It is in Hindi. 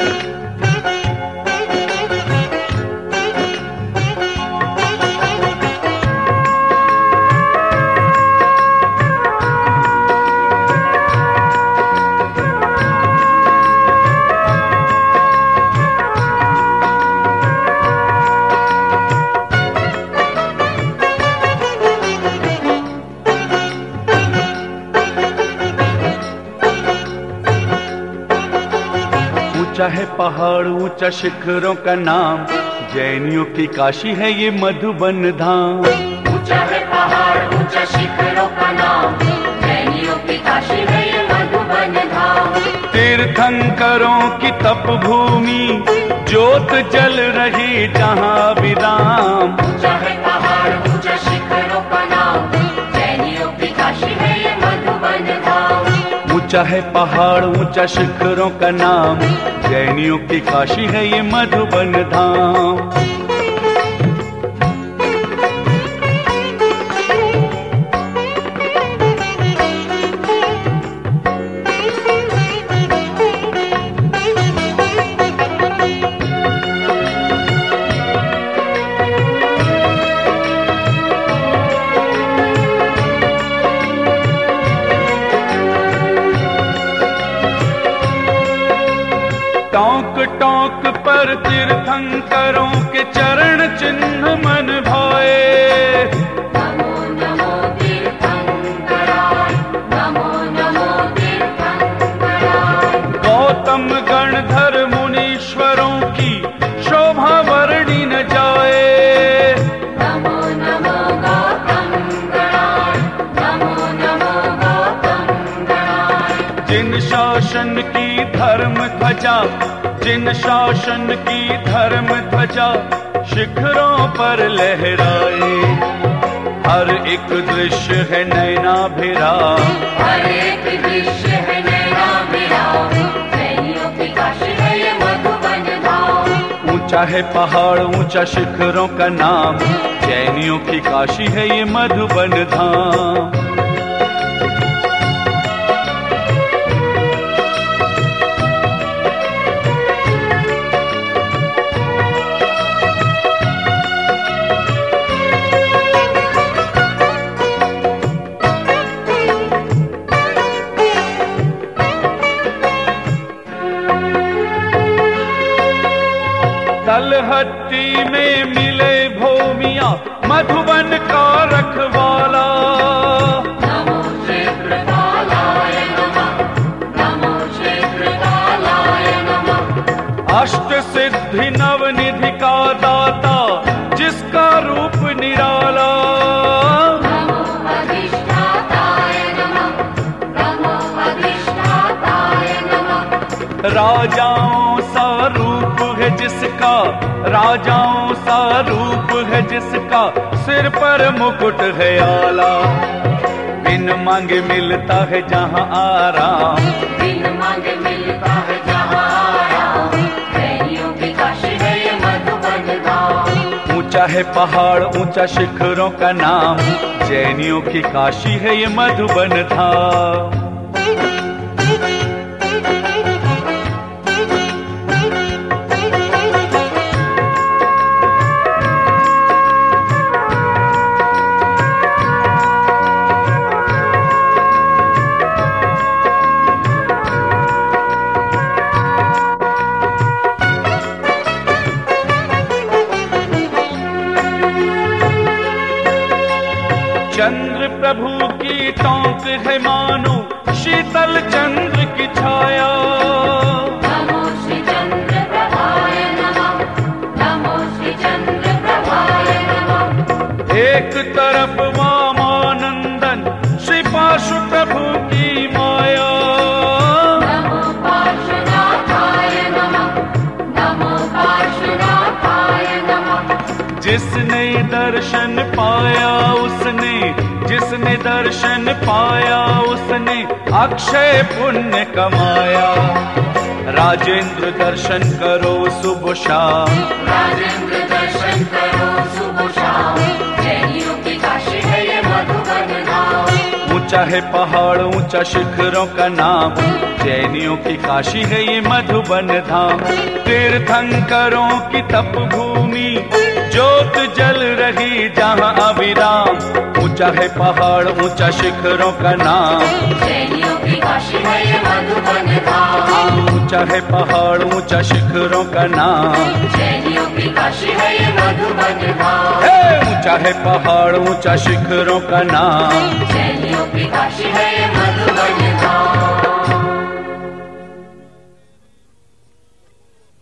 ऊंचा है पहाड़ ऊंचा शिखरों का नाम, जैनियों की काशी है ये मधुबन धाम। ऊंचा है पहाड़ ऊंचा शिखरों का नाम, जैनियों की काशी है ये मधुबन धाम। तीर्थंकरों की तप भूमि, ज्योत जल रही जहाँ विराम। ऊंचा है पहाड़ ऊंचा शिखरों का नाम, जैनियों की काशी है ये मधुबन धाम। ऊंचा है पहाड़ ऊंचा शिखरों का नाम, जैनियों की काशी है ये मधुबन धाम। टोंक टोंक पर तीर्थंकरों के चरण चिन्ह मन भाए। नमो नमो तीर्थंकराय, नमो नमो तीर्थंकराय। गौतम गणधर मुनीश्वरों की शोभा वर्णि न जाए। नमो नमो गौतम गणाय, नमो नमो गौतम गणाय। जिन शासन की धर्म ध्वजा, जिन शासन की धर्म ध्वजा शिखरों पर लहराए। हर एक दृश्य है नैनाभिराम, हर एक दृश्य है नैनाभिराम। जैनियों की काशी है ये मधुबन धाम। ऊंचा है पहाड़ ऊंचा शिखरों का नाम, जैनियों की काशी है ये मधुबन धाम। तलहट्टी में मिले भूमिया, मधुबन का रखवाला। नमो क्षेत्रपालाय नमः, नमो क्षेत्रपालाय नमः। अष्ट सिद्धि नवनिधि का दाता, जिसका रूप निराला। नमो अधिष्ठाताय नमः, नमो अधिष्ठाताय नमः। राजाओं सा रूप है जिसका, राजाओं सा रूप है जिसका, सिर पर मुकुट है आला। बिन मांगे मिलता है जहाँ आराम, बिन मांगे मिलता है जहाँ आराम। जैनियों की काशी है ये मधुबन धाम। ऊंचा है पहाड़ ऊंचा शिखरों का नाम, जैनियों की काशी है ये मधुबन धाम। चंद्र प्रभु की टोंक है मानो, शीतल चंद्र की छाया। नमो श्री चंद्र प्रभाय नमः, नमो श्री चंद्र प्रभाय नमः। एक तरफ वामानंदन श्री पाशु प्रभु की माया। नमो पार्श्वनाथाय नमः, नमो पार्श्वनाथाय नमः। जिसने दर्शन पाया उसने, जिसने दर्शन पाया उसने अक्षय पुण्य कमाया। राजेंद्र दर्शन करो सुबह शाम, राजेंद्र दर्शन करो सुबह शाम। जैनियों की काशी है ये मधुबन धाम। ऊंचा है पहाड़ ऊंचा शिखरों का नाम, जैनियों की काशी है ये मधुबन धाम। तीर्थंकरों की तप भूमि, ज्योत जल रही जहां अविराम। ऊंचा है पहाड़ ऊंचा शिखरों का नाम, जैनियों की काशी है ये मधुबन धाम। ऊंचा है पहाड़ ऊंचा शिखरों का नाम, जैनियों की काशी है ये मधुबन धाम। ऊंचा है पहाड़ ऊंचा शिखरों का नाम, जैनियों की काशी है